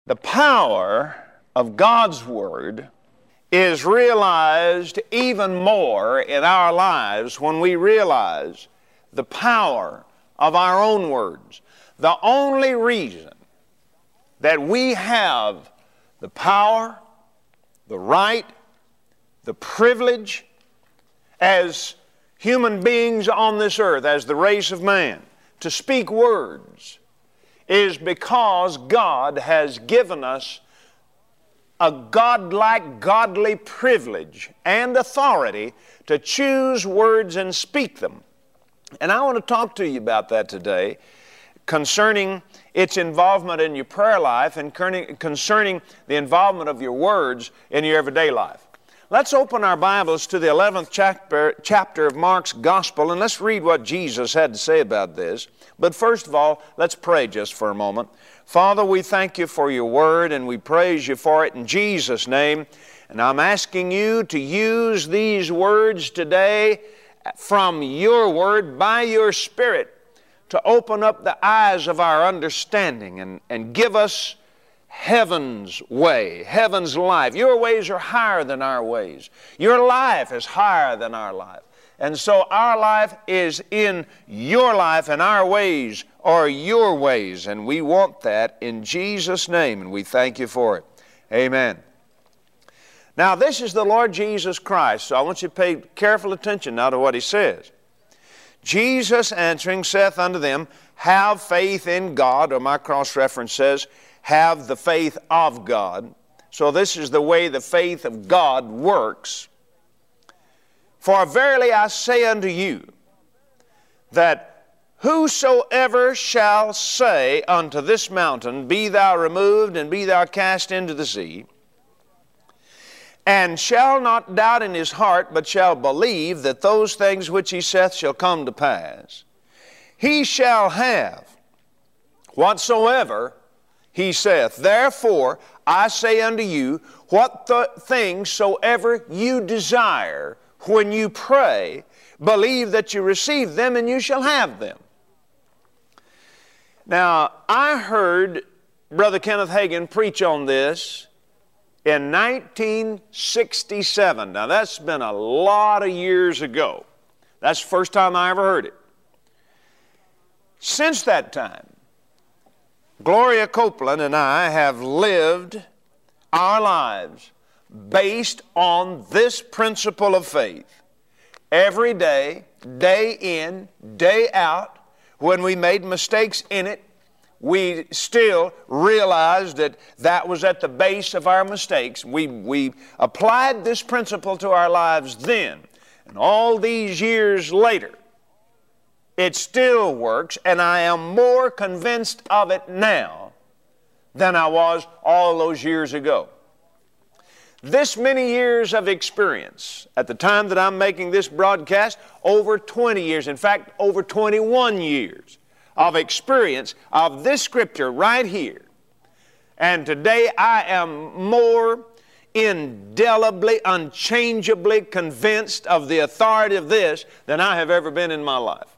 The power of God's Word is realized even more in our lives when we realize the power of our own words. The only reason that we have the power, the right, the privilege as human beings on this earth, as the race of man, to speak words is because God has given us a godlike, godly privilege and authority to choose words and speak them. And I want to talk to you about that today, concerning its involvement in your prayer life and concerning the involvement of your words in your everyday life. Let's open our Bibles to the 11th chapter of Mark's Gospel, and let's read what Jesus had to say about this. But first of all, let's pray just for a moment. Father, we thank you for your word, and we praise you for it in Jesus' name. And I'm asking you to use these words today from your word by your Spirit to open up the eyes of our understanding and give us heaven's way, heaven's life. Your ways are higher than our ways. Your life is higher than our life. And so our life is in your life, and our ways are your ways. And we want that in Jesus' name, and we thank you for it. Amen. Now, this is the Lord Jesus Christ, so I want you to pay careful attention now to what He says. Jesus answering saith unto them, have faith in God, or my cross-reference says, have the faith of God. So this is the way the faith of God works. For verily I say unto you, that whosoever shall say unto this mountain, be thou removed, and be thou cast into the sea, and shall not doubt in his heart, but shall believe that those things which he saith shall come to pass, he shall have whatsoever he saith. Therefore I say unto you, what things soever you desire, when you pray, believe that you receive them, and you shall have them. Now, I heard Brother Kenneth Hagin preach on this in 1967. Now, that's been a lot of years ago. That's the first time I ever heard it. Since that time, Gloria Copeland and I have lived our lives based on this principle of faith. Every day, day in, day out, when we made mistakes in it, we still realized that that was at the base of our mistakes. We applied this principle to our lives then. And all these years later, it still works, and I am more convinced of it now than I was all those years ago. This many years of experience, at the time that I'm making this broadcast, over 20 years, in fact, over 21 years of experience of this scripture right here. And today I am more indelibly, unchangeably convinced of the authority of this than I have ever been in my life.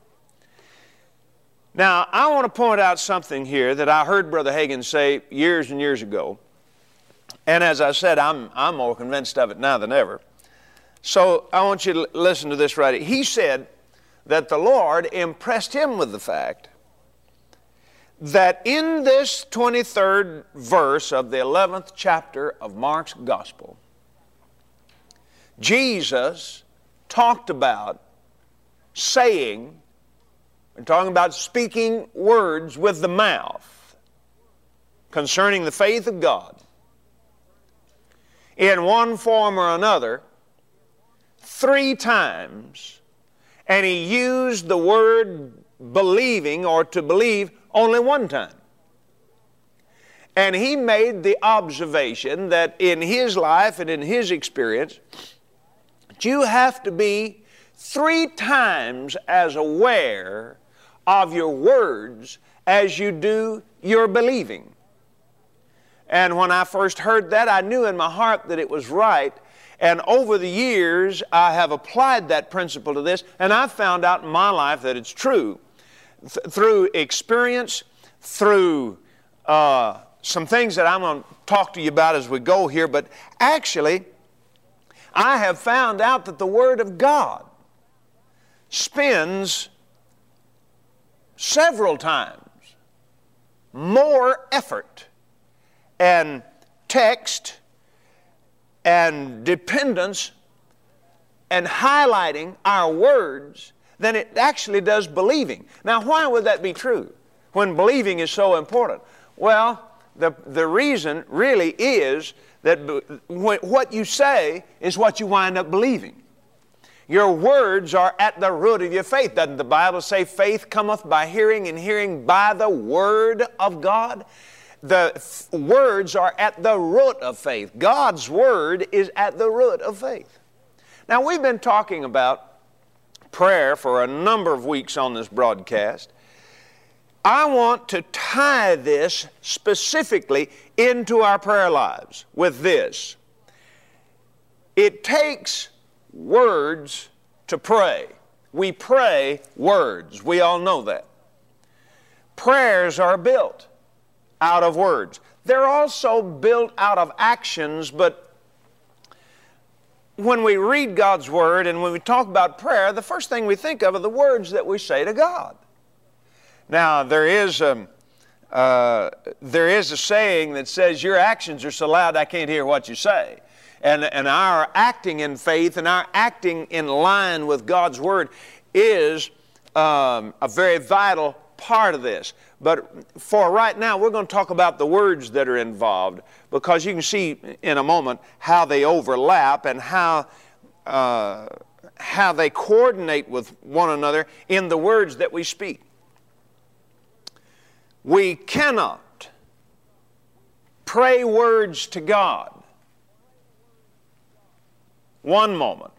Now, I want to point out something here that I heard Brother Hagin say years and years ago. And as I said, I'm more convinced of it now than ever. So I want you to listen to this right here. He said that the Lord impressed him with the fact that in this 23rd verse of the 11th chapter of Mark's Gospel, Jesus talked about saying, and talking about speaking words with the mouth concerning the faith of God, in one form or another, 3 times, and he used the word believing or to believe only 1 time. And he made the observation that in his life and in his experience, you have to be 3 times as aware of your words as you do your believing. And when I first heard that, I knew in my heart that it was right. And over the years, I have applied that principle to this, and I've found out in my life that it's true. Through experience, through some things that I'm going to talk to you about as we go here, but actually, I have found out that the Word of God spends several times more effort and text and dependence and highlighting our words than it actually does believing. Now, why would that be true when believing is so important? Well, the reason really is that what you say is what you wind up believing. Your words are at the root of your faith. Doesn't the Bible say faith cometh by hearing, and hearing by the Word of God? The words are at the root of faith. God's Word is at the root of faith. Now, we've been talking about prayer for a number of weeks on this broadcast. I want to tie this specifically into our prayer lives with this. It takes words to pray. We pray words. We all know that. Prayers are built out of words. They're also built out of actions, but when we read God's Word and when we talk about prayer, the first thing we think of are the words that we say to God. Now, there is a saying that says, your actions are so loud I can't hear what you say. And our acting in faith and our acting in line with God's Word is a very vital part of this. But for right now, we're going to talk about the words that are involved, because you can see in a moment how they overlap and how they coordinate with one another in the words that we speak. We cannot pray words to God one moment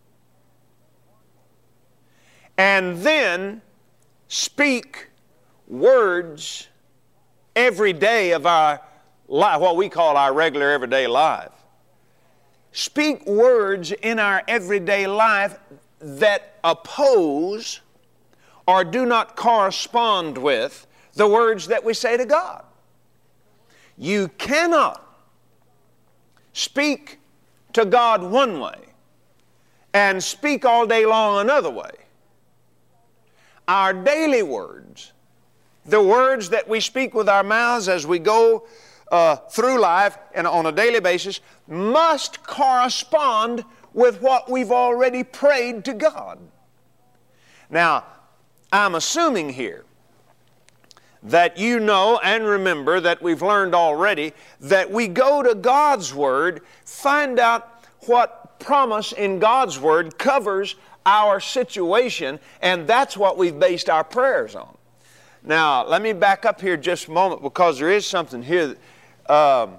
and then speak words every day of our life, what we call our regular everyday life. Speak words in our everyday life that oppose or do not correspond with the words that we say to God. You cannot speak to God one way and speak all day long another way. Our daily words, the words that we speak with our mouths as we go through life and on a daily basis, must correspond with what we've already prayed to God. Now, I'm assuming here that you know and remember that we've learned already that we go to God's Word, find out what promise in God's Word covers our situation, and that's what we've based our prayers on. Now, let me back up here just a moment, because there is something here that,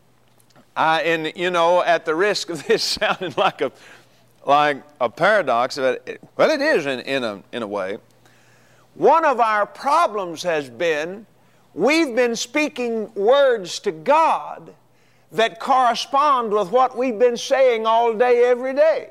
at the risk of this sounding like a paradox, well, it is in a way. One of our problems has been we've been speaking words to God that correspond with what we've been saying all day, every day.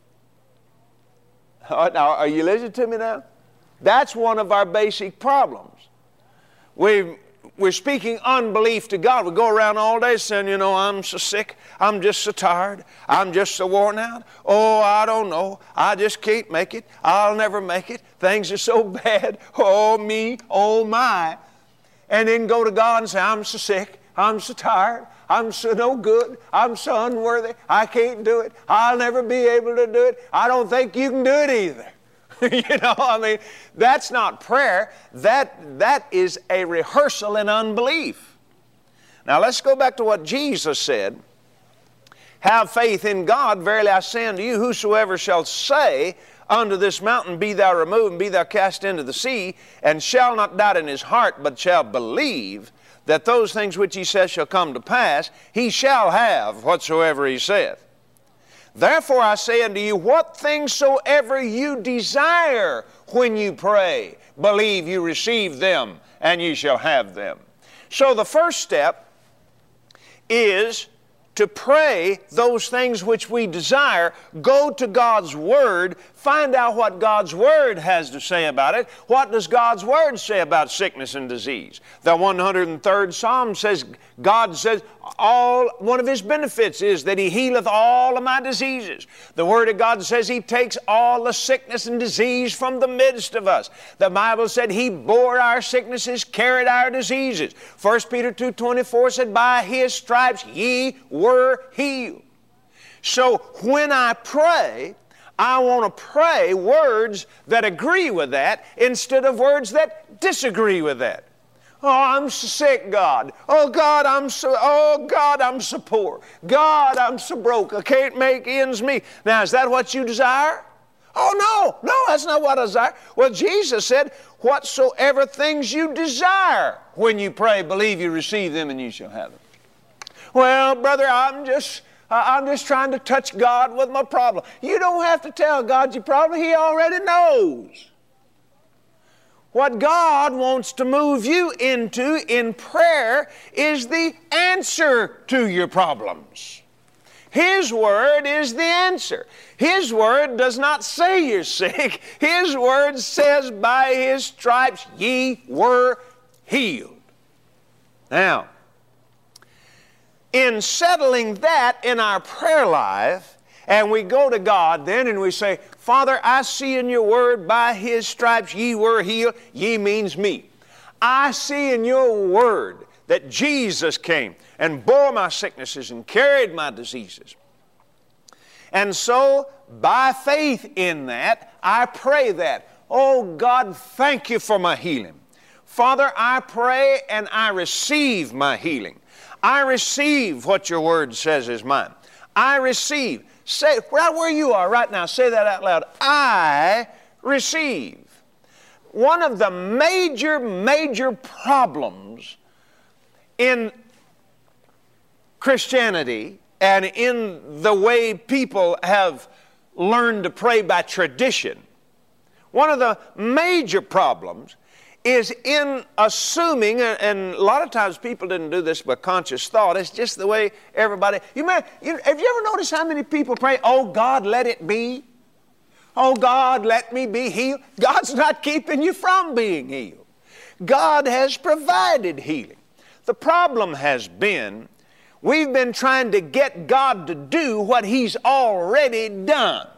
Now, are you listening to me now? That's one of our basic problems. We're speaking unbelief to God. We go around all day saying, I'm so sick, I'm just so tired, I'm just so worn out. Oh, I don't know, I just can't make it, I'll never make it, things are so bad, oh me, oh my. And then go to God and say, I'm so sick, I'm so tired, I'm so no good, I'm so unworthy, I can't do it, I'll never be able to do it, I don't think you can do it either. That's not prayer. That is a rehearsal in unbelief. Now let's go back to what Jesus said. Have faith in God. Verily I say unto you, whosoever shall say unto this mountain, be thou removed, and be thou cast into the sea, and shall not doubt in his heart, but shall believe that those things which he says shall come to pass, he shall have whatsoever he saith. Therefore I say unto you, what things soever you desire when you pray, believe you receive them, and you shall have them. So the first step is to pray those things which we desire. Go to God's Word, Find out what God's Word has to say about it. What does God's Word say about sickness and disease? The 103rd Psalm says, God says, one of His benefits is that He healeth all of my diseases. The Word of God says He takes all the sickness and disease from the midst of us. The Bible said He bore our sicknesses, carried our diseases. 1 Peter 2:24 said, by His stripes ye were healed. So when I pray, I want to pray words that agree with that instead of words that disagree with that. Oh, I'm so sick, God. Oh, God, I'm so poor. God, I'm so broke. I can't make ends meet. Now, is that what you desire? Oh, no, that's not what I desire. Well, Jesus said, whatsoever things you desire when you pray, believe you receive them and you shall have them. Well, brother, I'm just trying to touch God with my problem. You don't have to tell God your problem. He already knows. What God wants to move you into in prayer is the answer to your problems. His Word is the answer. His Word does not say you're sick. His Word says, by His stripes ye were healed. Now, in settling that in our prayer life, and we go to God then and we say, Father, I see in your Word, by His stripes ye were healed. Ye means me. I see in your Word that Jesus came and bore my sicknesses and carried my diseases. And so, by faith in that, I pray that. Oh God, thank you for my healing. Father, I pray and I receive my healing. I receive what your Word says is mine. I receive. Say, right where you are right now, say that out loud. I receive. One of the major problems in Christianity and in the way people have learned to pray by tradition, one of the major problems is in assuming, and a lot of times people didn't do this by conscious thought, it's just the way everybody, have you ever noticed how many people pray, oh God, let it be? Oh God, let me be healed. God's not keeping you from being healed. God has provided healing. The problem has been, we've been trying to get God to do what He's already done.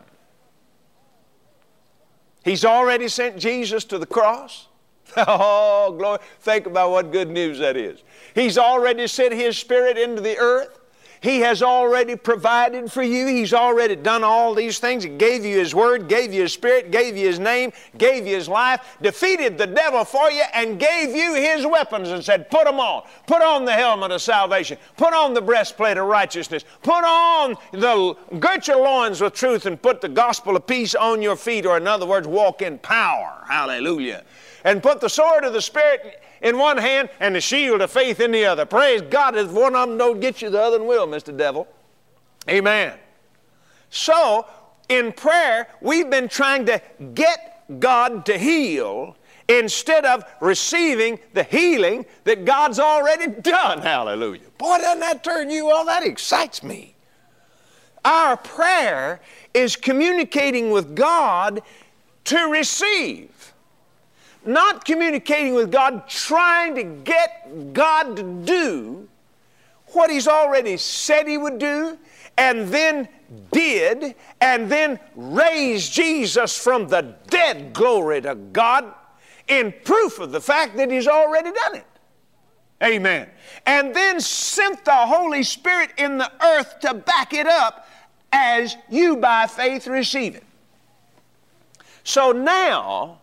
He's already sent Jesus to the cross. Oh, glory. Think about what good news that is. He's already sent His Spirit into the earth. He has already provided for you. He's already done all these things. He gave you His Word, gave you His Spirit, gave you His name, gave you His life, defeated the devil for you, and gave you His weapons and said, put them on. Put on the helmet of salvation. Put on the breastplate of righteousness. Gird your loins with truth and put the gospel of peace on your feet, or in other words, walk in power. Hallelujah. And put the sword of the Spirit in one hand and the shield of faith in the other. Praise God, if one of them don't get you, the other one will, Mr. Devil. Amen. So, in prayer, we've been trying to get God to heal instead of receiving the healing that God's already done. Hallelujah. Boy, doesn't that turn you on? That excites me. Our prayer is communicating with God to receive. Not communicating with God, trying to get God to do what He's already said He would do, and then did, and then raised Jesus from the dead, glory to God, in proof of the fact that He's already done it. Amen. And then sent the Holy Spirit in the earth to back it up as you by faith receive it. So now,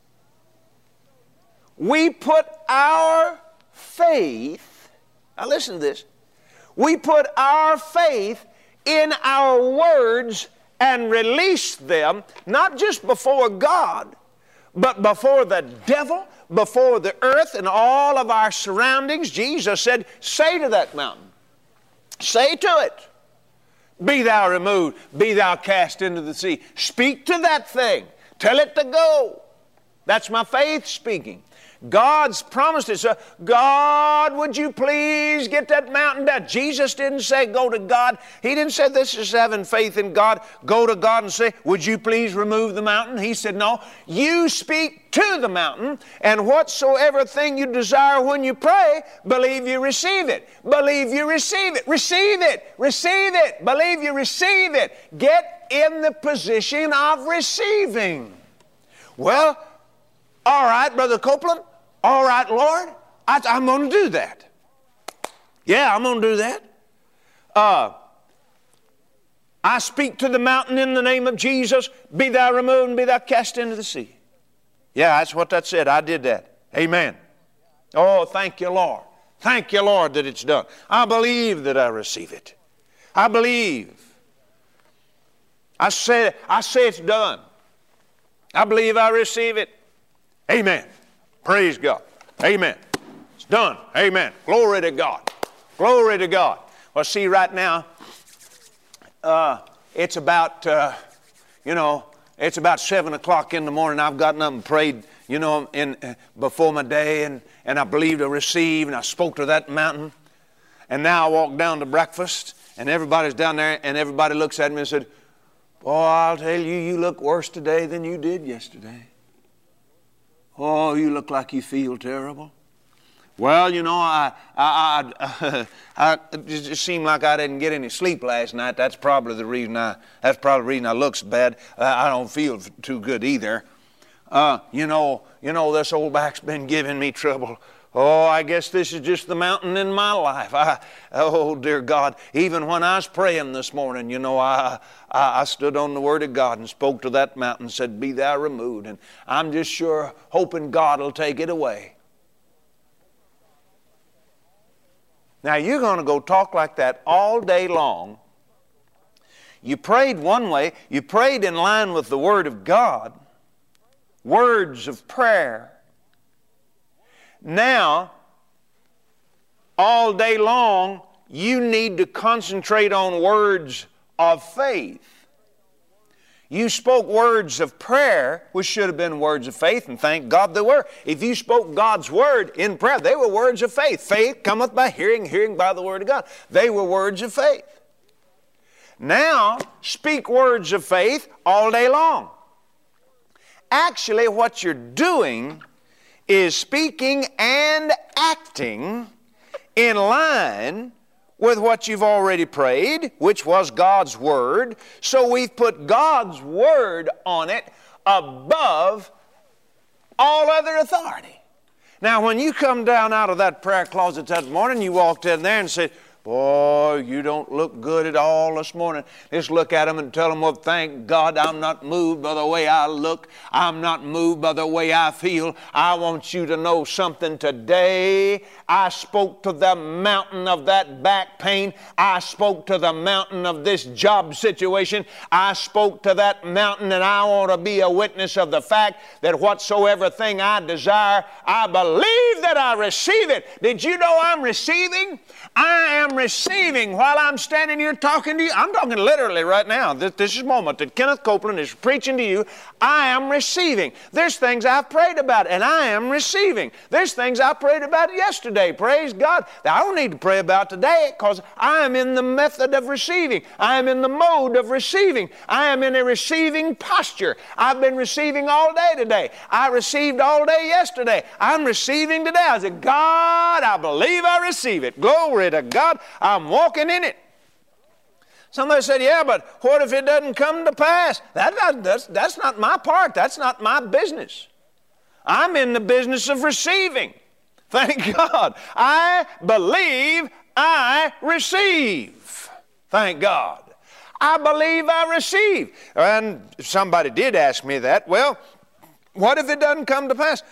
we put our faith, now listen to this, we put our faith in our words and release them, not just before God, but before the devil, before the earth and all of our surroundings. Jesus said, say to that mountain, say to it, be thou removed, be thou cast into the sea. Speak to that thing, tell it to go. That's my faith speaking. God's promised it. So, God, would you please get that mountain down? Jesus didn't say go to God. He didn't say this is having faith in God. Go to God and say, would you please remove the mountain? He said, no, you speak to the mountain, and whatsoever thing you desire when you pray, believe you receive it. Believe you receive it. Receive it. Receive it. Believe you receive it. Get in the position of receiving. Well, all right, Brother Copeland. All right, Lord. I'm going to do that. Yeah, I'm going to do that. I speak to the mountain in the name of Jesus. Be thou removed and be thou cast into the sea. Yeah, that's what that said. I did that. Amen. Oh, thank you, Lord. Thank you, Lord, that it's done. I believe that I receive it. I believe. I say it's done. I believe I receive it. Amen. Praise God. Amen. It's done. Amen. Glory to God. Glory to God. Well, see, right now, it's about, it's about 7 o'clock in the morning. I've gotten up and prayed, before my day, and I believed I received, and I spoke to that mountain. And now I walk down to breakfast, and everybody's down there, and everybody looks at me and said, "Boy, I'll tell you, you look worse today than you did yesterday. Oh, you look like you feel terrible." Well, it just seemed like I didn't get any sleep last night. That's probably the reason I look so bad. I don't feel too good either. This old back's been giving me trouble. Oh, I guess this is just the mountain in my life. Oh, dear God, even when I was praying this morning, I stood on the Word of God and spoke to that mountain and said, "Be thou removed." And I'm just sure hoping God will take it away. Now, you're going to go talk like that all day long. You prayed one way. You prayed in line with the Word of God. Words of prayer. Now, all day long, you need to concentrate on words of faith. You spoke words of prayer, which should have been words of faith, and thank God they were. If you spoke God's Word in prayer, they were words of faith. Faith cometh by hearing, hearing by the Word of God. They were words of faith. Now, speak words of faith all day long. Actually, what you're doing is speaking and acting in line with what you've already prayed, which was God's Word. So we've put God's Word on it above all other authority. Now, when you come down out of that prayer closet that morning, you walked in there and said, "Boy, you don't look good at all this morning." Just look at them and tell them, "Well, thank God I'm not moved by the way I look. I'm not moved by the way I feel. I want you to know something today. I spoke to the mountain of that back pain. I spoke to the mountain of this job situation. I spoke to that mountain, and I want to be a witness of the fact that whatsoever thing I desire, I believe that I receive it." Did you know I'm receiving? I am receiving while I'm standing here talking to you. I'm talking literally right now. This is a moment that Kenneth Copeland is preaching to you. I am receiving. There's things I've prayed about, and I am receiving. There's things I prayed about yesterday. Praise God. That I don't need to pray about today because I am in the method of receiving. I am in the mode of receiving. I am in a receiving posture. I've been receiving all day today. I received all day yesterday. I'm receiving today. I said, "God, I believe I receive it. Glory to God. I'm walking in it." Somebody said, "Yeah, but what if it doesn't come to pass?" That's not my part. That's not my business. I'm in the business of receiving. Thank God. I believe I receive. Thank God. I believe I receive. And somebody did ask me that. Well, what if it doesn't come to pass?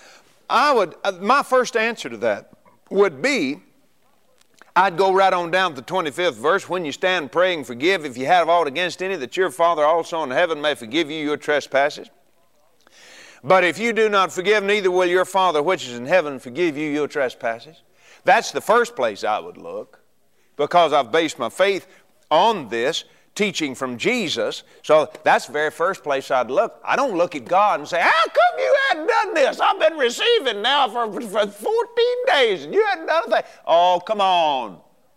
My first answer to that would be, I'd go right on down to the 25th verse. "When you stand praying, forgive if you have aught against any, that your Father also in heaven may forgive you your trespasses. But if you do not forgive, neither will your Father which is in heaven forgive you your trespasses." That's the first place I would look, because I've based my faith on this teaching from Jesus. So that's the very first place I'd look. I don't look at God and say, "How come you hadn't done this. I've been receiving now for 14 days, and you hadn't done a thing. Oh, come on.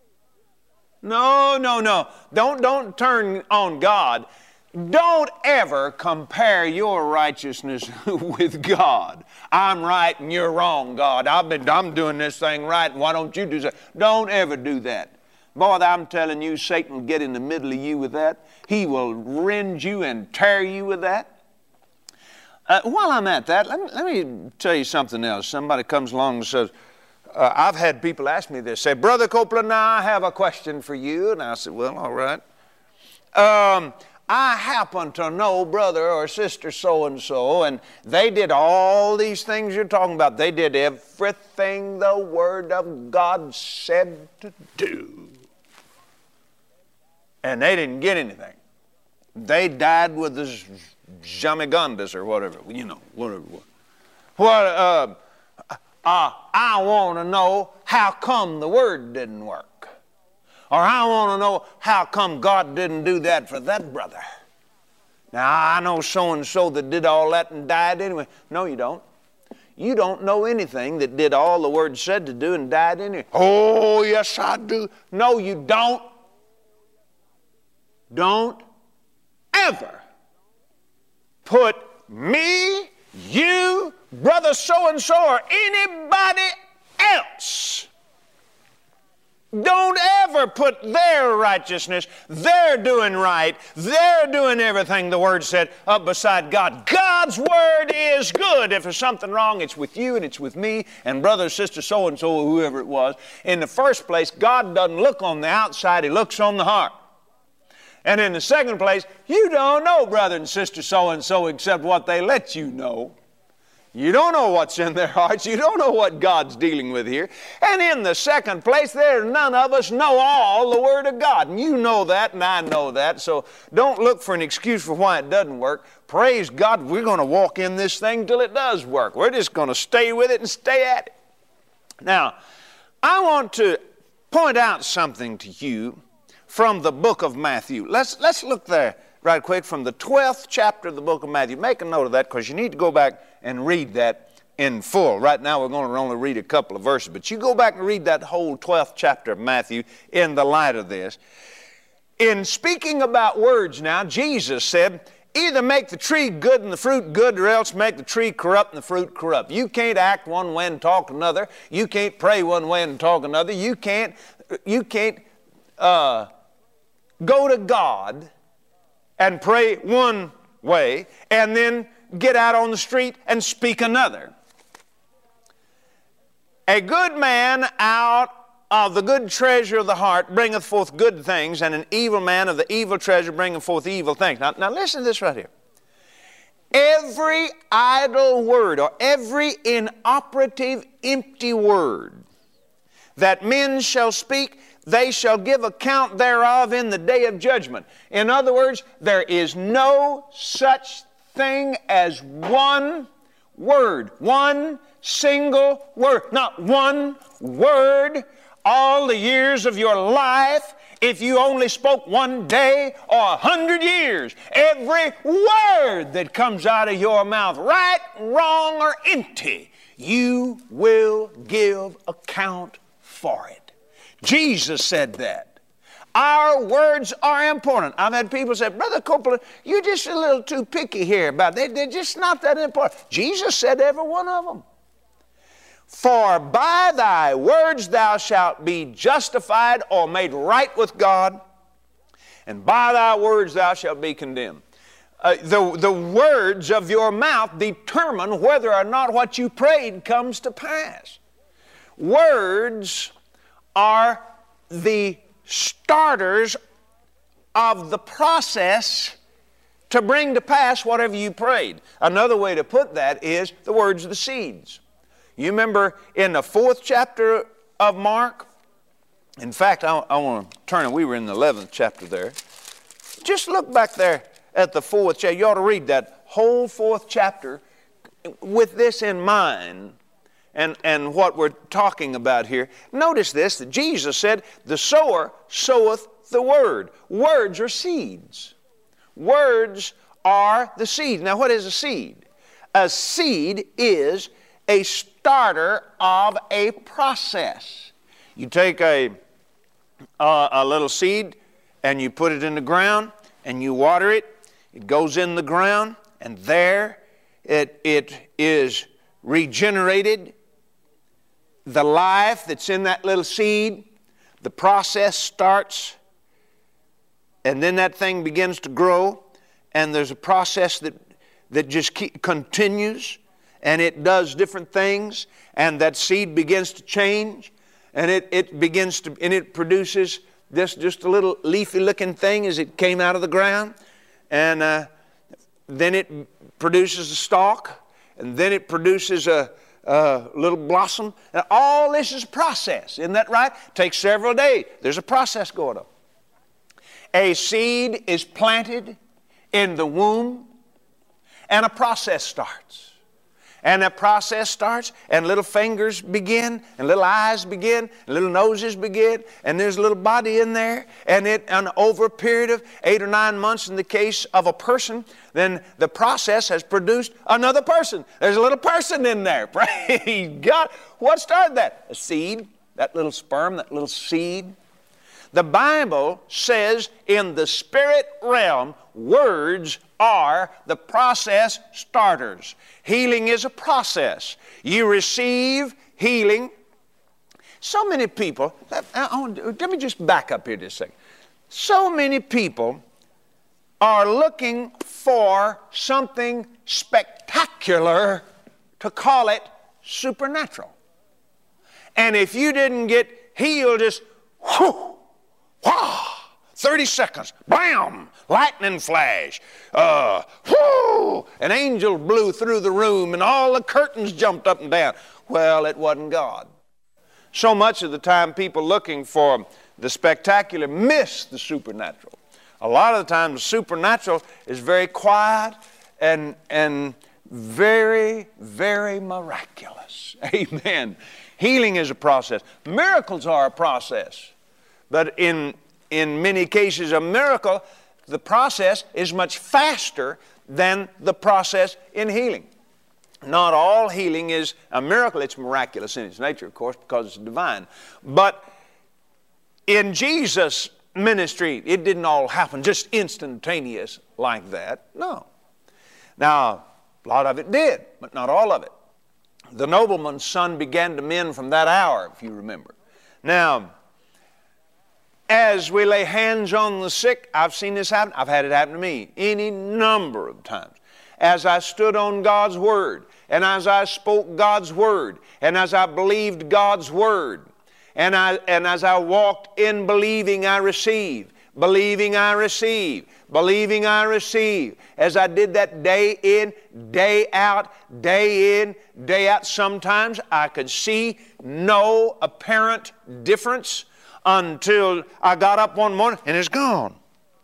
No. Don't turn on God. Don't ever compare your righteousness with God. I'm right and you're wrong, God. I'm doing this thing right, and why don't you do that? Don't ever do that. Boy, I'm telling you, Satan will get in the middle of you with that. He will rend you and tear you with that. While I'm at that, let me tell you something else. Somebody comes along and says, I've had people ask me this, say, Brother Copeland, now I have a question for you. And I said, well, all right. I happen to know brother or sister so-and-so, and they did all these things you're talking about. They did everything the Word of God said to do. And they didn't get anything. They died with this Jamigundus or whatever, whatever it was. Well, I want to know how come the Word didn't work. Or I want to know how come God didn't do that for that brother. Now, I know so-and-so that did all that and died anyway. No, you don't. You don't know anything that did all the Word said to do and died anyway. Oh, yes, I do. No, you don't. Don't ever put me, you, brother so-and-so, or anybody else. Don't ever put their righteousness, their doing right, their doing everything the Word said up beside God. God's Word is good. If there's something wrong, it's with you and it's with me and brother, sister, so-and-so, or whoever it was. In the first place, God doesn't look on the outside, He looks on the heart. And in the second place, you don't know brother and sister so-and-so except what they let you know. You don't know what's in their hearts. You don't know what God's dealing with here. And in the second place, none of us know all the Word of God. And you know that, and I know that. So don't look for an excuse for why it doesn't work. Praise God, we're going to walk in this thing till it does work. We're just going to stay with it and stay at it. Now, I want to point out something to you from the book of Matthew. Let's look there right quick from the 12th chapter of the book of Matthew. Make a note of that because you need to go back and read that in full. Right now we're going to only read a couple of verses, but you go back and read that whole 12th chapter of Matthew in the light of this. In speaking about words now, Jesus said, either make the tree good and the fruit good, or else make the tree corrupt and the fruit corrupt. You can't act one way and talk another. You can't pray one way and talk another. You can't go to God and pray one way and then get out on the street and speak another. A good man out of the good treasure of the heart bringeth forth good things, and an evil man of the evil treasure bringeth forth evil things. Now listen to this right here. Every idle word or every inoperative, empty word that men shall speak, they shall give account thereof in the day of judgment. In other words, there is no such thing as one word, one single word, not one word all the years of your life. If you only spoke one day or 100 years, every word that comes out of your mouth, right, wrong, or empty, you will give account for it. Jesus said that. Our words are important. I've had people say, Brother Copeland, you're just a little too picky here about it. They're just not that important. Jesus said every one of them. For by thy words thou shalt be justified or made right with God, and by thy words thou shalt be condemned. The words of your mouth determine whether or not what you prayed comes to pass. Words are the starters of the process to bring to pass whatever you prayed. Another way to put that is the words of the seeds. You remember in the 4th chapter of Mark? In fact, I want to turn it. We were in the 11th chapter there. Just look back there at the 4th chapter. You ought to read that whole 4th chapter with this in mind. And what we're talking about here. Notice this, that Jesus said, the sower soweth the word. Words are seeds. Words are the seed. Now what is a seed? a seed is a starter of a process. You take a little seed and you put it in the ground and you water it. It goes in the ground and there it is regenerated. The life that's in that little seed, the process starts, and then that thing begins to grow, and there's a process that just continues, and it does different things, and that seed begins to change, and it produces this just a little leafy looking thing as it came out of the ground, and then it produces a stalk, and then it produces a little blossom. And all this is a process, isn't that right? It takes several days. There's a process going on. A seed is planted in the womb, and a process starts. And that process starts, and little fingers begin, and little eyes begin, and little noses begin, and there's a little body in there, and over a period of 8 or 9 months in the case of a person, then the process has produced another person. There's a little person in there. Praise God. What started that? A seed, that little sperm, that little seed. The Bible says in the spirit realm, words are the process starters. Healing is a process. You receive healing. So many people, let me just back up here just a second. So many people are looking for something spectacular to call it supernatural. And if you didn't get healed, just whoo, 30 seconds, bam, lightning flash, whoo, an angel blew through the room and all the curtains jumped up and down. Well, it wasn't God. So much of the time people looking for the spectacular miss the supernatural. A lot of the time the supernatural is very quiet and very, very miraculous. Amen. Healing is a process. Miracles are a process. But in many cases a miracle, the process is much faster than the process in healing. Not all healing is a miracle. It's miraculous in its nature, of course, because it's divine. But in Jesus' ministry, it didn't all happen just instantaneous like that. No. Now, a lot of it did, but not all of it. The nobleman's son began to mend from that hour, if you remember. Now, as we lay hands on the sick, I've seen this happen. I've had it happen to me any number of times. As I stood on God's Word, and as I spoke God's Word, and as I believed God's Word, and as I walked in believing, I receive. Believing, I receive. Believing, I receive. As I did that day in, day out, day in, day out, sometimes I could see no apparent difference until I got up one morning and it's gone.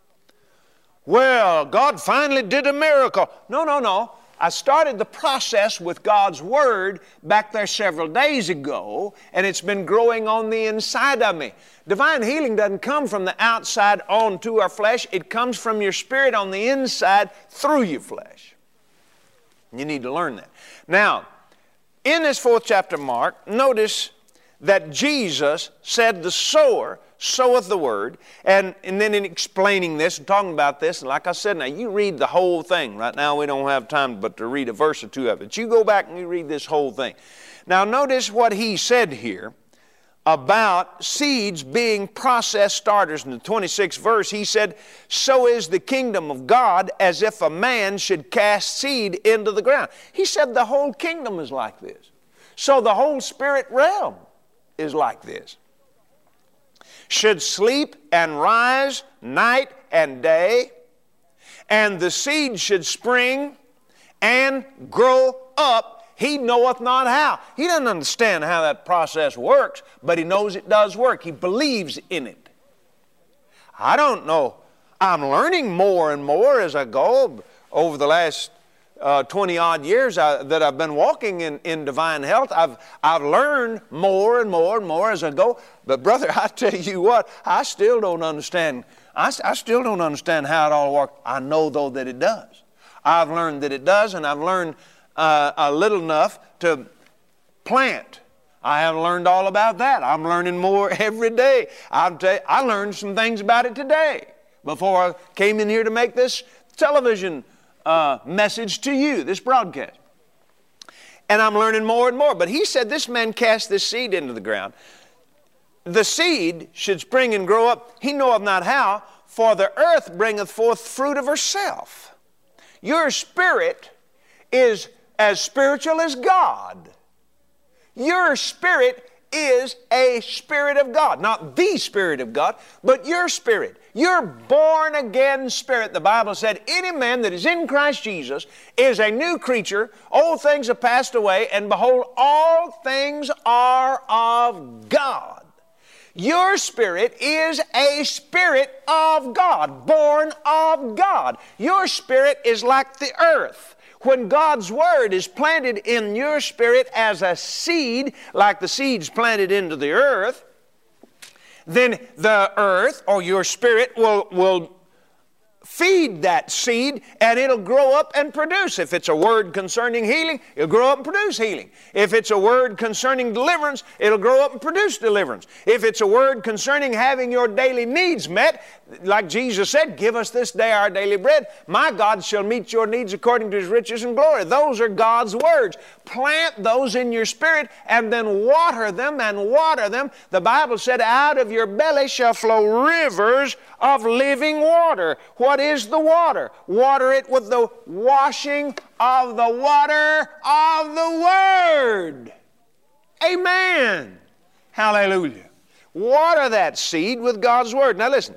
Well, God finally did a miracle. No. I started the process with God's Word back there several days ago, and it's been growing on the inside of me. Divine healing doesn't come from the outside onto our flesh. It comes from your spirit on the inside through your flesh. You need to learn that. Now, in this 4th chapter of Mark, notice that Jesus said the sower soweth the word, and then in explaining this and talking about this, and like I said, now you read the whole thing. Right now we don't have time but to read a verse or two of it. You go back and you read this whole thing. Now notice what he said here about seeds being process starters. In the 26th verse he said, so is the kingdom of God as if a man should cast seed into the ground. He said the whole kingdom is like this. So the whole spirit realm is like this. Should sleep and rise night and day, and the seed should spring and grow up, he knoweth not how. He doesn't understand how that process works, but he knows it does work. He believes in it. I don't know. I'm learning more and more as I go over the last 20-odd years that I've been walking in divine health. I've learned more and more and more as I go. But brother, I tell you what, I still don't understand. I still don't understand how it all works. I know though that it does. I've learned that it does, and I've learned little enough to plant. I have learned all about that. I'm learning more every day. I'll tell you, I learned some things about it today before I came in here to make this television message to you, this broadcast. And I'm learning more and more. But he said this man cast this seed into the ground. The seed should spring and grow up. He knoweth not how, for the earth bringeth forth fruit of herself. Your spirit is as spiritual as God. Your spirit is a spirit of God. Not the Spirit of God, but your spirit. Your born again spirit. The Bible said, any man that is in Christ Jesus is a new creature. Old things have passed away, and behold, all things are of God. Your spirit is a spirit of God, born of God. Your spirit is like the earth. When God's Word is planted in your spirit as a seed, like the seeds planted into the earth, then the earth or your spirit will feed that seed, and it'll grow up and produce. If it's a word concerning healing, it'll grow up and produce healing. If it's a word concerning deliverance, it'll grow up and produce deliverance. If it's a word concerning having your daily needs met, like Jesus said, give us this day our daily bread. My God shall meet your needs according to His riches and glory. Those are God's words. Plant those in your spirit and then water them and water them. The Bible said, out of your belly shall flow rivers of living water. What is the water? Water it with the washing of the water of the Word. Amen. Hallelujah. Water that seed with God's Word. Now listen.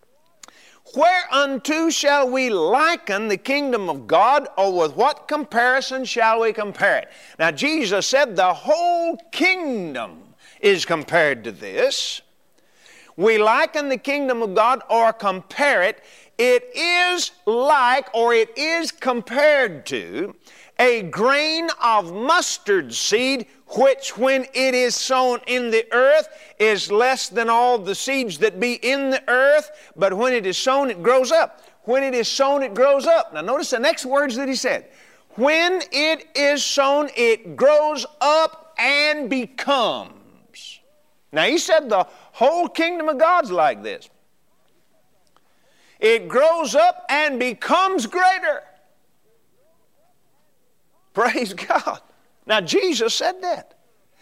Whereunto shall we liken the kingdom of God, or with what comparison shall we compare it? Now Jesus said the whole kingdom is compared to this. We liken the kingdom of God or compare it. It is like, or it is compared to, a grain of mustard seed, which when it is sown in the earth is less than all the seeds that be in the earth, but when it is sown it grows up. When it is sown it grows up. Now notice the next words that he said. When it is sown it grows up and becomes. Now he said the whole kingdom of God's like this. It grows up and becomes greater. Praise God. Now, Jesus said that.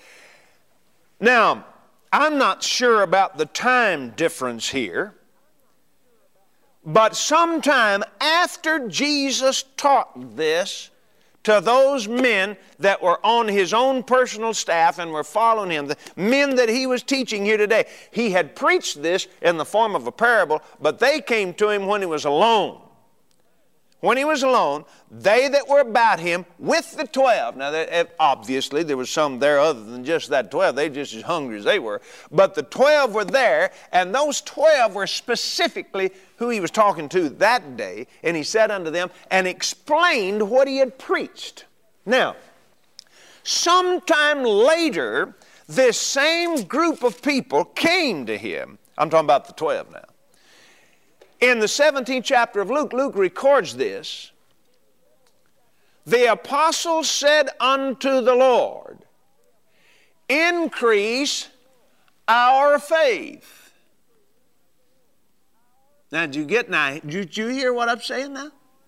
Now, I'm not sure about the time difference here, but sometime after Jesus taught this to those men that were on His own personal staff and were following Him, the men that He was teaching here today, He had preached this in the form of a parable, but they came to Him when He was alone. When He was alone, they that were about Him with the 12. Now, obviously, there was some there other than just that 12. They were just as hungry as they were. But the 12 were there, and those 12 were specifically who He was talking to that day. And He said unto them and explained what He had preached. Now, sometime later, this same group of people came to Him. I'm talking about the 12 now. In the 17th chapter of Luke, Luke records this. The apostles said unto the Lord, increase our faith. Now, did you hear what I'm saying now?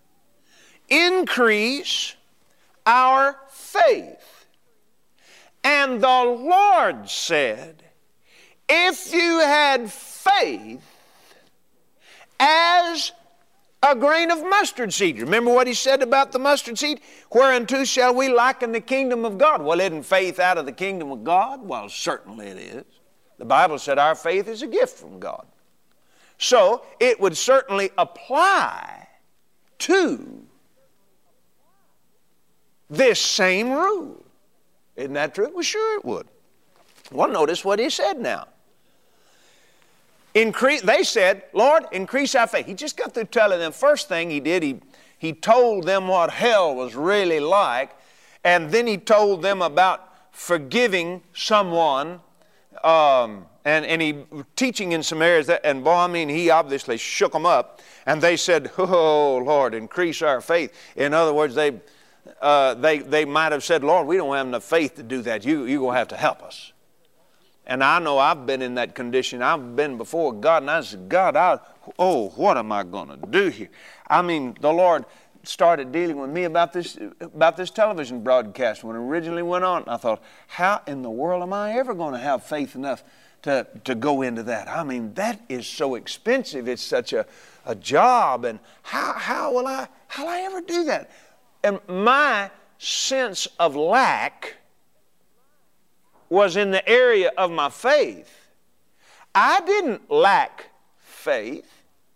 Increase our faith. And the Lord said, if you had faith as a grain of mustard seed. Remember what He said about the mustard seed? Whereunto shall we liken the kingdom of God? Well, isn't faith out of the kingdom of God? Well, certainly it is. The Bible said our faith is a gift from God. So, it would certainly apply to this same rule. Isn't that true? Well, sure it would. Well, notice what He said now. They said, Lord, increase our faith. He just got through telling them. First thing He did, he told them what hell was really like, and then He told them about forgiving someone, and He teaching in some areas, and boy, I mean, He obviously shook them up, and they said, oh, Lord, increase our faith. In other words, they might have said, Lord, we don't have enough faith to do that. You're going to have to help us. And I know I've been in that condition. I've been before God, and I said, God, what am I going to do here? I mean, the Lord started dealing with me about this television broadcast when it originally went on. And I thought, how in the world am I ever going to have faith enough to go into that? I mean, that is so expensive. It's such a job. And how will I ever do that? And my sense of lack was in the area of my faith. I didn't lack faith.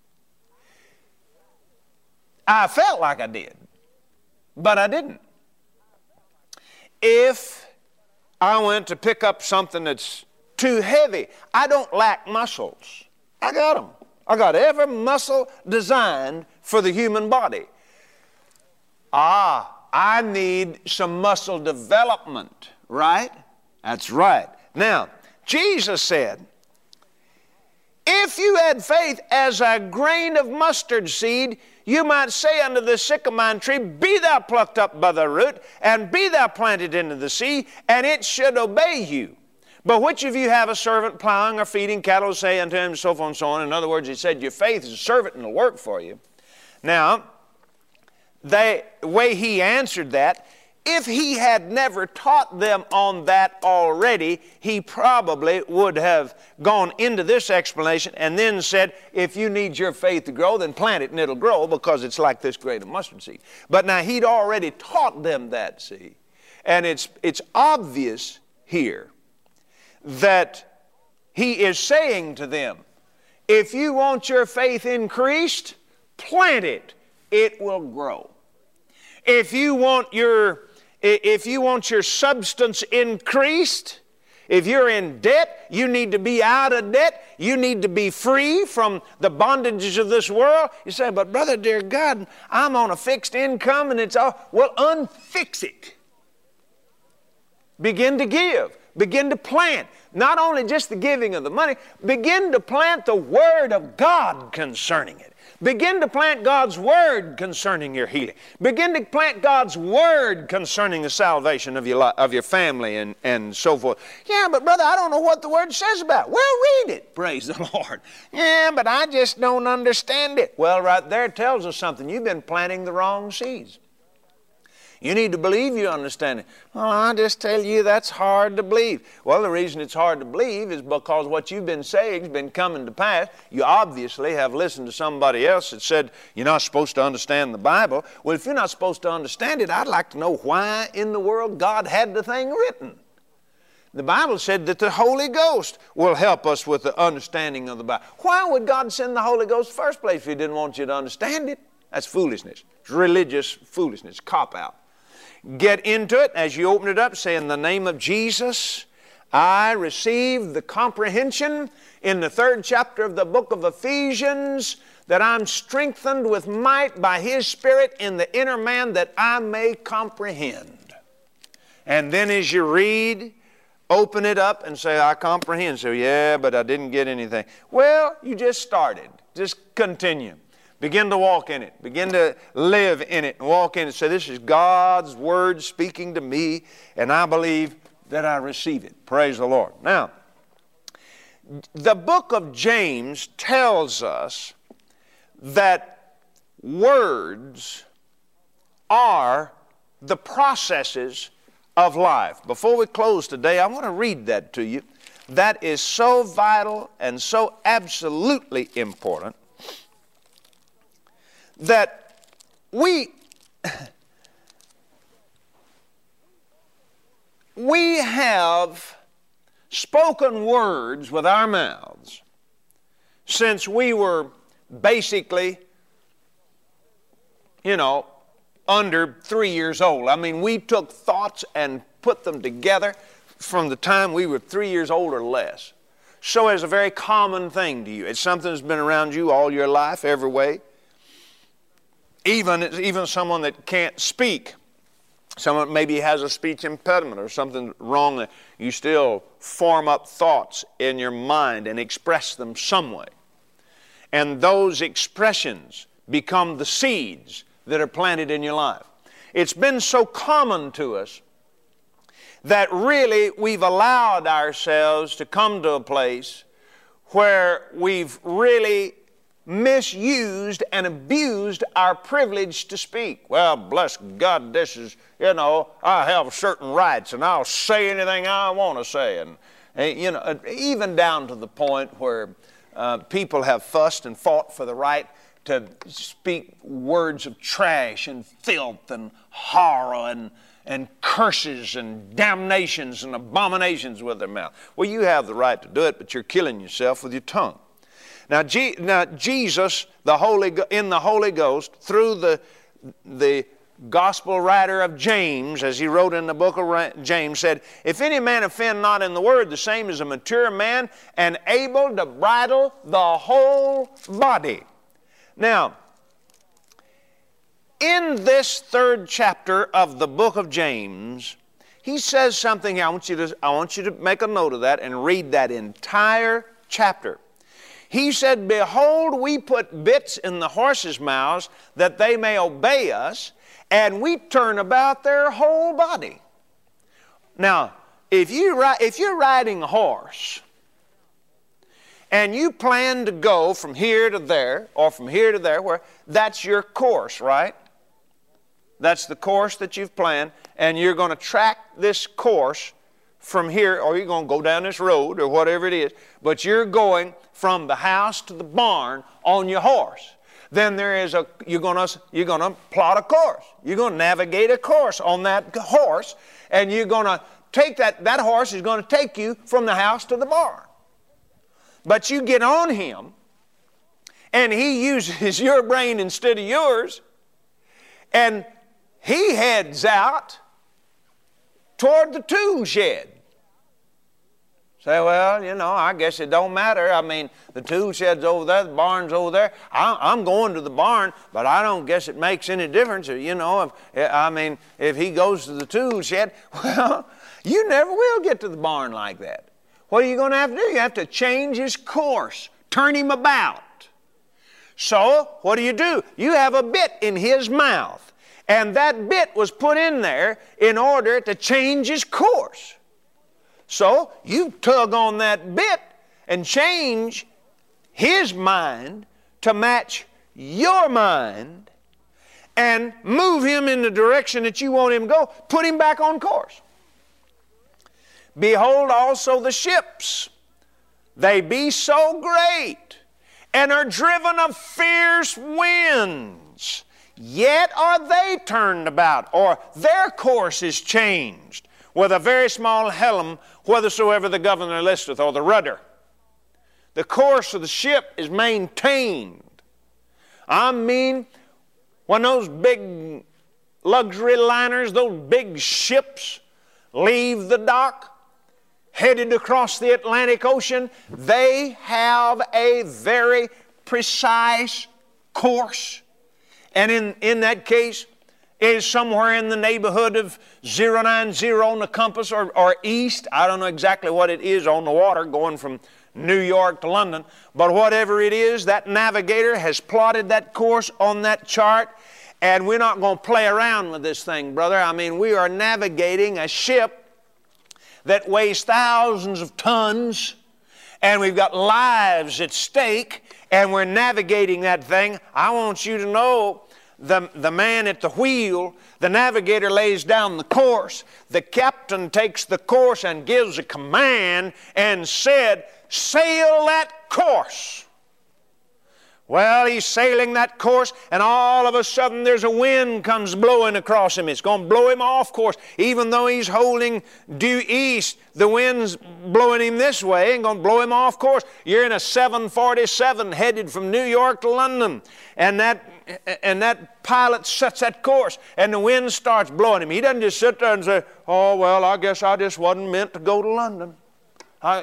I felt like I did, but I didn't. If I went to pick up something that's too heavy, I don't lack muscles. I got them. I got every muscle designed for the human body. I need some muscle development, right? That's right. Now, Jesus said, if you had faith as a grain of mustard seed, you might say unto the sycamore tree, be thou plucked up by the root, and be thou planted into the sea, and it should obey you. But which of you have a servant plowing or feeding cattle, say unto him, so forth and so on. In other words, he said, your faith is a servant and will work for you. Now, the way he answered that, if he had never taught them on that already, he probably would have gone into this explanation and then said, if you need your faith to grow, then plant it and it'll grow because it's like this grain of mustard seed. But now he'd already taught them that, see. And it's obvious here that he is saying to them, if you want your faith increased, plant it. It will grow. If you want your substance increased, if you're in debt, you need to be out of debt. You need to be free from the bondages of this world. You say, but brother, dear God, I'm on a fixed income and it's all. Well, unfix it. Begin to give. Begin to plant. Not only just the giving of the money, begin to plant the Word of God concerning it. Begin to plant God's Word concerning your healing. Begin to plant God's Word concerning the salvation of your family and so forth. Yeah, but brother, I don't know what the Word says about it. Well, read it. Praise the Lord. Yeah, but I just don't understand it. Well, right there it tells us something. You've been planting the wrong seeds. You need to believe you understand it. Well, I just tell you that's hard to believe. Well, the reason it's hard to believe is because what you've been saying has been coming to pass. You obviously have listened to somebody else that said you're not supposed to understand the Bible. Well, if you're not supposed to understand it, I'd like to know why in the world God had the thing written. The Bible said that the Holy Ghost will help us with the understanding of the Bible. Why would God send the Holy Ghost in the first place if He didn't want you to understand it? That's foolishness. It's religious foolishness, cop-out. Get into it as you open it up. Say, in the name of Jesus, I receive the comprehension in the 3rd chapter of the book of Ephesians that I'm strengthened with might by His Spirit in the inner man that I may comprehend. And then as you read, open it up and say, I comprehend. So, yeah, but I didn't get anything. Well, you just started. Just continue. Begin to walk in it. Begin to live in it and walk in it. Say, this is God's Word speaking to me, and I believe that I receive it. Praise the Lord. Now, the book of James tells us that words are the processes of life. Before we close today, I want to read that to you. That is so vital and so absolutely important that we have spoken words with our mouths since we were basically, under 3 years old. I mean, we took thoughts and put them together from the time we were 3 years old or less. So it's a very common thing to you. It's something that's been around you all your life, every way. Even someone that can't speak, someone maybe has a speech impediment or something wrong, that you still form up thoughts in your mind and express them some way. And those expressions become the seeds that are planted in your life. It's been so common to us that really we've allowed ourselves to come to a place where we've really misused and abused our privilege to speak. Well, bless God, this is, I have certain rights and I'll say anything I want to say. And even down to the point where people have fussed and fought for the right to speak words of trash and filth and horror and curses and damnations and abominations with their mouth. Well, you have the right to do it, but you're killing yourself with your tongue. Now Jesus, in the Holy Ghost, through the gospel writer of James, as he wrote in the book of James, said, "If any man offend not in the word, the same is a mature man and able to bridle the whole body." Now, in this 3rd chapter of the book of James, he says something here. I want you to make a note of that and read that entire chapter. He said, "Behold, we put bits in the horses' mouths that they may obey us, and we turn about their whole body." Now, if you're riding a horse and you plan to go from here to there or from here to there, where that's your course, right? That's the course that you've planned, and you're going to track this course from here, or you're going to go down this road or whatever it is, but you're going from the house to the barn on your horse. Then you're going to plot a course. You're going to navigate a course on that horse, and you're going to take that horse is going to take you from the house to the barn. But you get on him, and he uses your brain instead of yours, and he heads out toward the tool shed. Say, well, I guess it don't matter. I mean, the tool shed's over there, the barn's over there. I'm going to the barn, but I don't guess it makes any difference. If he goes to the tool shed, well, you never will get to the barn like that. What are you going to have to do? You have to change his course, turn him about. So, what do? You have a bit in his mouth, and that bit was put in there in order to change his course. So you tug on that bit and change his mind to match your mind and move him in the direction that you want him to go. Put him back on course. "Behold also the ships, they be so great, and are driven of fierce winds. Yet are they turned about," or their course is changed, "with a very small helm, whithersoever the governor listeth," or the rudder. The course of the ship is maintained. I mean, when those big luxury liners, those big ships leave the dock, headed across the Atlantic Ocean, they have a very precise course. And in that case, is somewhere in the neighborhood of 090 on the compass or east. I don't know exactly what it is on the water going from New York to London. But whatever it is, that navigator has plotted that course on that chart. And we're not going to play around with this thing, brother. I mean, we are navigating a ship that weighs thousands of tons. And we've got lives at stake. And we're navigating that thing. I want you to know, the man at the wheel, the navigator lays down the course. The captain takes the course and gives a command and said, "Sail that course." Well, he's sailing that course, and all of a sudden there's a wind comes blowing across him. It's going to blow him off course. Even though he's holding due east, the wind's blowing him this way and going to blow him off course. You're in a 747 headed from New York to London, and that pilot sets that course, and the wind starts blowing him. He doesn't just sit there and say, "Oh, well, I guess I just wasn't meant to go to London. Oh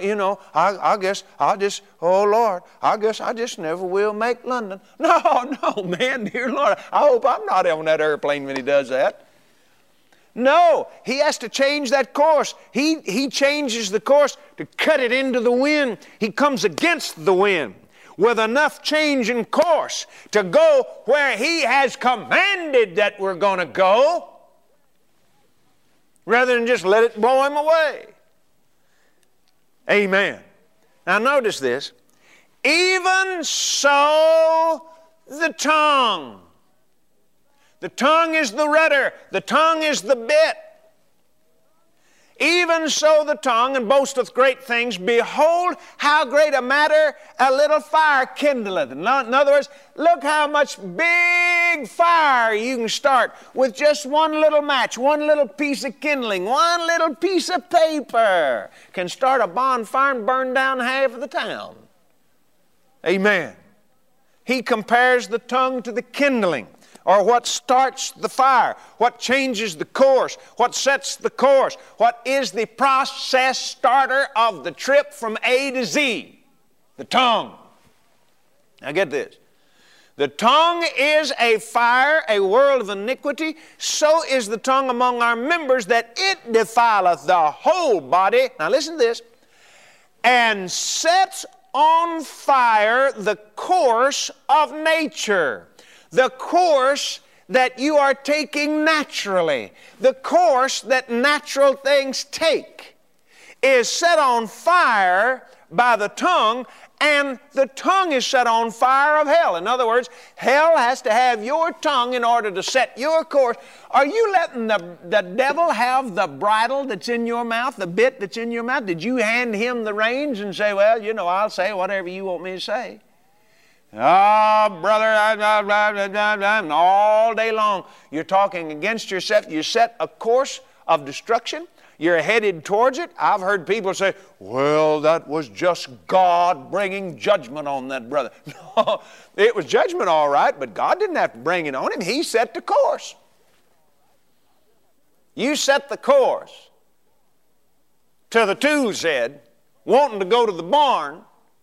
Lord, I guess I just never will make London." No, man, dear Lord, I hope I'm not on that airplane when he does that. No, he has to change that course. He changes the course to cut it into the wind. He comes against the wind with enough change in course to go where he has commanded that we're going to go. rather than just let it blow him away. Amen. Now notice this. Even so, the tongue. The tongue is the rudder. The tongue is the bit. Even so the tongue, and boasteth great things. Behold, how great a matter a little fire kindleth. In other words, look how much big fire you can start with just one little match, one little piece of kindling, one little piece of paper. Can start a bonfire and burn down half of the town. Amen. He compares the tongue to the kindling, or what starts the fire, what changes the course, what sets the course, what is the process starter of the trip from A to Z, the tongue. Now get this. The tongue is a fire, a world of iniquity. So is the tongue among our members, that it defileth the whole body. Now listen to this. And sets on fire the course of nature. The course that you are taking naturally, the course that natural things take, is set on fire by the tongue, and the tongue is set on fire of hell. In other words, hell has to have your tongue in order to set your course. Are you letting the devil have the bridle that's in your mouth, the bit that's in your mouth? Did you hand him the reins and say, well, you know, I'll say whatever you want me to say? Oh, brother, all day long you're talking against yourself. You set a course of destruction. You're headed towards it. I've heard people say, well, that was just God bringing judgment on that brother. No, it was judgment all right, but God didn't have to bring it on him. He set the course. You set the course to the tool shed, wanting to go to the barn,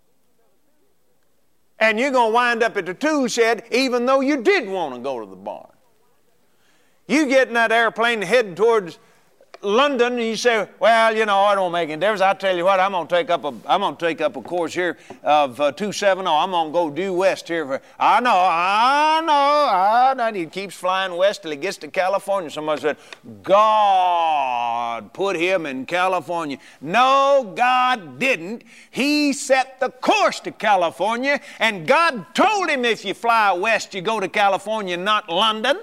and you're going to wind up at the tool shed even though you did want to go to the barn. You get in that airplane headed towards London, and you say, well, you know, it don't make any difference. I'll tell you what, I'm going to take up a course here of 270. I'm going to go due west here. I know. And he keeps flying west till he gets to California. Somebody said, God put him in California. No, God didn't. He set the course to California, and God told him if you fly west, you go to California, not London.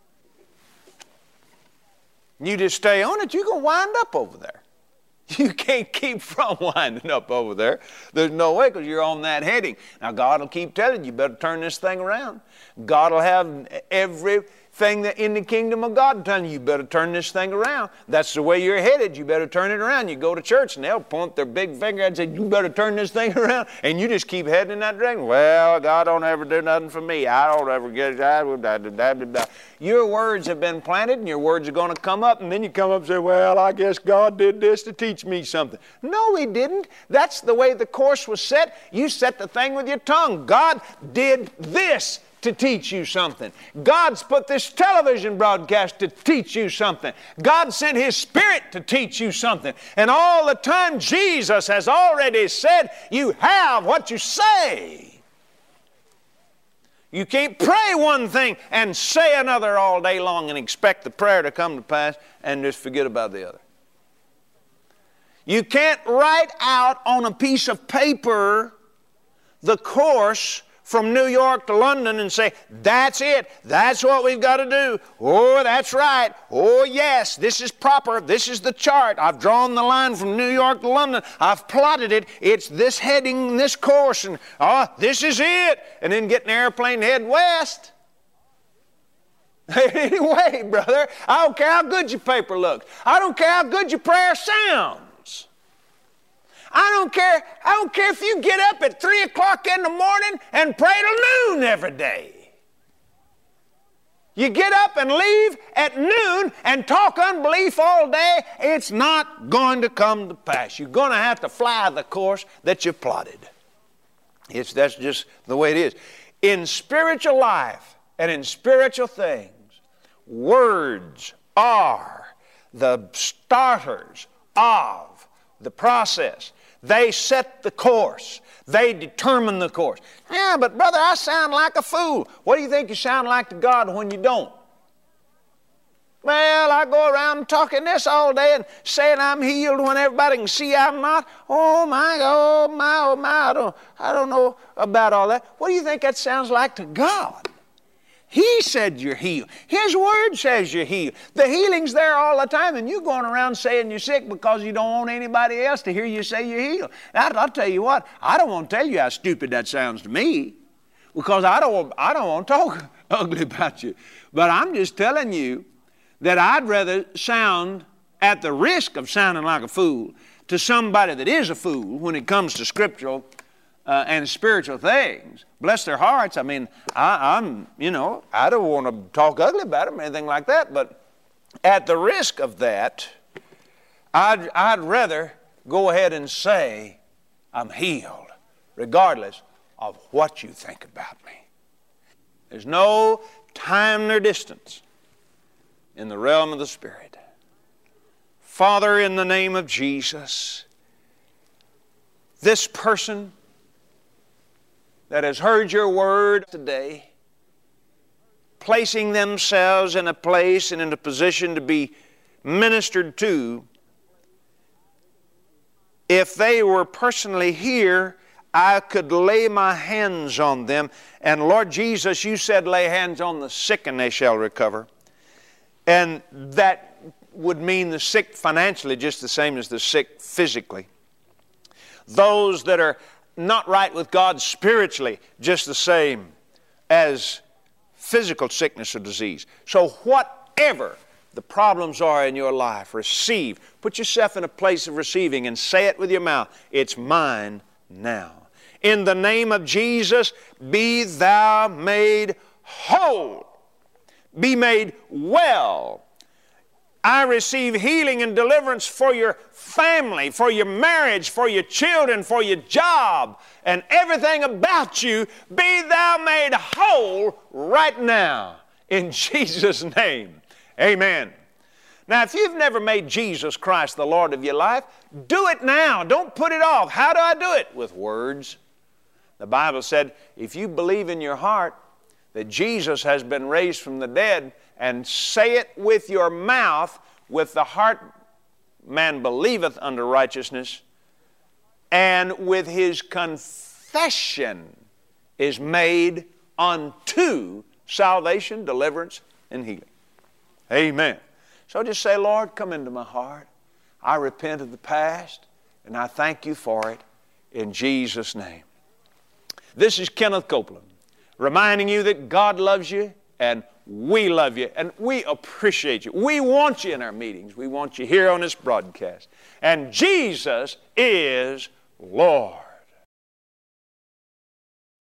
You just stay on it, you're going to wind up over there. You can't keep from winding up over there. There's no way, because you're on that heading. Now, God will keep telling you, better turn this thing around. God will have everything that in the kingdom of God telling you, better turn this thing around. That's the way you're headed. You better turn it around. You go to church, and they'll point their big finger and say, you better turn this thing around. And you just keep heading in that direction. Well, God don't ever do nothing for me. I don't ever get it. Your words have been planted, and your words are going to come up, and then you come up and say, well, I guess God did this to teach me something. No, He didn't. That's the way the course was set. You set the thing with your tongue. God did this to teach you something. God's put this television broadcast to teach you something. God sent His Spirit to teach you something. And all the time, Jesus has already said, you have what you say. You can't pray one thing and say another all day long and expect the prayer to come to pass and just forget about the other. You can't write out on a piece of paper the course from New York to London and say, that's it, that's what we've got to do. Oh, that's right. Oh, yes, this is proper. This is the chart. I've drawn the line from New York to London. I've plotted it. It's this heading, this course, and this is it. And then get an airplane and head west. Anyway, brother, I don't care how good your paper looks. I don't care how good your prayer sounds. I don't care if you get up at 3 o'clock in the morning and pray till noon every day. You get up and leave at noon and talk unbelief all day, it's not going to come to pass. You're going to have to fly the course that you plotted. That's just the way it is. In spiritual life and in spiritual things, words are the starters of the process. They set the course. They determine the course. Yeah, but brother, I sound like a fool. What do you think you sound like to God when you don't? Well, I go around talking this all day and saying I'm healed when everybody can see I'm not. Oh my, oh my, oh my, I don't know about all that. What do you think that sounds like to God? He said you're healed. His Word says you're healed. The healing's there all the time, and you're going around saying you're sick because you don't want anybody else to hear you say you're healed. Now, I'll tell you what, I don't want to tell you how stupid that sounds to me, because I don't want to talk ugly about you. But I'm just telling you that I'd rather sound, at the risk of sounding like a fool, to somebody that is a fool when it comes to scriptural and spiritual things. Bless their hearts. I mean, I don't want to talk ugly about them or anything like that, but at the risk of that, I'd rather go ahead and say I'm healed, regardless of what you think about me. There's no time nor distance in the realm of the Spirit. Father, in the name of Jesus, this person that has heard your word today, placing themselves in a place and in a position to be ministered to, if they were personally here, I could lay my hands on them. And Lord Jesus, you said lay hands on the sick and they shall recover. And that would mean the sick financially just the same as the sick physically. Those that are not right with God spiritually just the same as physical sickness or disease. So whatever the problems are in your life, receive. Put yourself in a place of receiving and say it with your mouth. It's mine now. In the name of Jesus, be thou made whole. Be made well. I receive healing and deliverance for your family, for your marriage, for your children, for your job, and everything about you. Be thou made whole right now. In Jesus' name, amen. Now, if you've never made Jesus Christ the Lord of your life, do it now. Don't put it off. How do I do it? With words. The Bible said, if you believe in your heart that Jesus has been raised from the dead, and say it with your mouth, with the heart man believeth unto righteousness, and with his confession is made unto salvation, deliverance, and healing. Amen. So just say, Lord, come into my heart. I repent of the past, and I thank you for it in Jesus' name. This is Kenneth Copeland, reminding you that God loves you, and we love you, and we appreciate you. We want you in our meetings. We want you here on this broadcast. And Jesus is Lord.